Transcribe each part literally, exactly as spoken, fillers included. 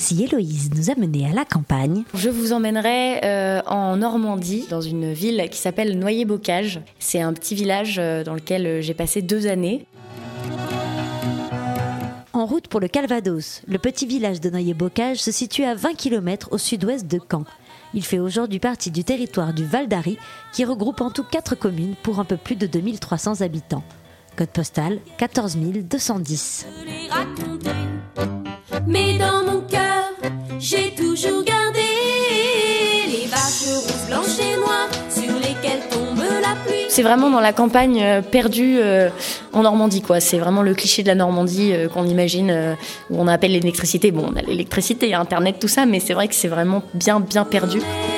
Si Héloïse nous amenait à la campagne, je vous emmènerai euh, en Normandie, dans une ville qui s'appelle Noyer-Bocage. C'est un petit village euh, dans lequel j'ai passé deux années. En route pour le Calvados, le petit village de Noyer-Bocage se situe à vingt kilomètres au sud-ouest de Caen. Il fait aujourd'hui partie du territoire du Val d'Ary, qui regroupe en tout quatre communes pour un peu plus de deux mille trois cents habitants. Code postal quatorze mille deux cent dix. Mais dans mon cœur, j'ai toujours gardé les vaches rousses, blanches et noires sur lesquelles tombe la pluie. C'est vraiment dans la campagne euh, perdue euh, en Normandie, quoi. C'est vraiment le cliché de la Normandie euh, qu'on imagine, euh, où on appelle l'électricité. Bon, on a l'électricité, il y a Internet, tout ça, mais c'est vrai que c'est vraiment bien, bien perdu.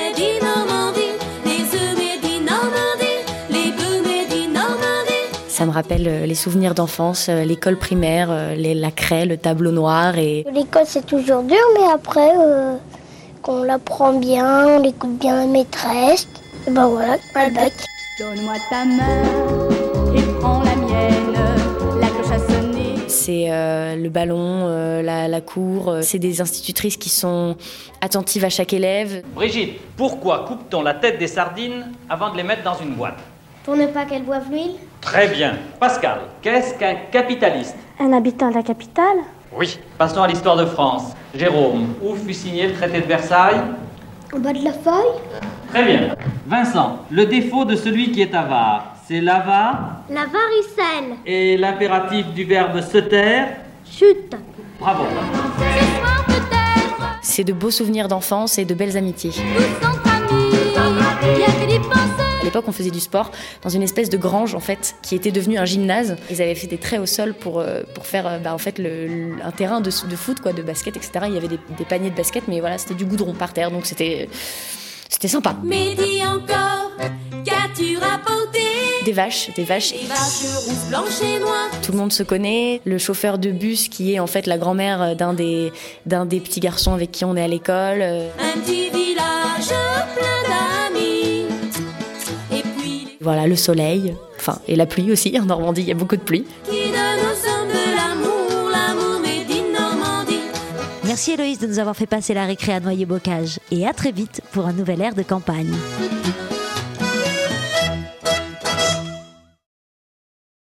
Ça me rappelle les souvenirs d'enfance, l'école primaire, les, la craie, le tableau noir. Et... L'école, c'est toujours dur, mais après, euh, quand on l'apprend bien, on écoute bien la maîtresse, et ben voilà, on a le bac. Donne-moi ta main et prends la mienne, la cloche a sonné. C'est euh, le ballon, euh, la, la cour, euh, c'est des institutrices qui sont attentives à chaque élève. Brigitte, pourquoi coupe-t-on la tête des sardines avant de les mettre dans une boîte ? Pour ne pas qu'elle boive l'huile. Très bien. Pascal, qu'est-ce qu'un capitaliste ? Un habitant de la capitale. Oui. Passons à l'histoire de France. Jérôme, où fut signé le traité de Versailles ? Au bas de la feuille. Très bien. Vincent, le défaut de celui qui est avare, c'est l'avare. La varicelle. Et l'impératif du verbe se taire ? Chute. Bravo. C'est de beaux souvenirs d'enfance et de belles amitiés. À l'époque, on faisait du sport dans une espèce de grange en fait, qui était devenue un gymnase. Ils avaient fait des traits au sol pour, euh, pour faire bah, en fait, le, le, un terrain de, de foot, quoi, de basket, et cetera. Il y avait des, des paniers de basket, mais voilà, c'était du goudron par terre, donc c'était, c'était sympa. Mais dis encore, qu'as-tu rapporté ? Des vaches, des vaches. Des vaches rousses, blanches et noires. Tout le monde se connaît. Le chauffeur de bus qui est en fait la grand-mère d'un des, d'un des petits garçons avec qui on est à l'école. Un petit village plein d'amis. Et puis... Voilà, le soleil, enfin, et la pluie aussi. En Normandie, il y a beaucoup de pluie. Qui donne aux hommes de l'amour, l'amour made in Normandie. Merci Héloïse de nous avoir fait passer la récré à Noyer-Bocage. Et à très vite pour un nouvel air de campagne.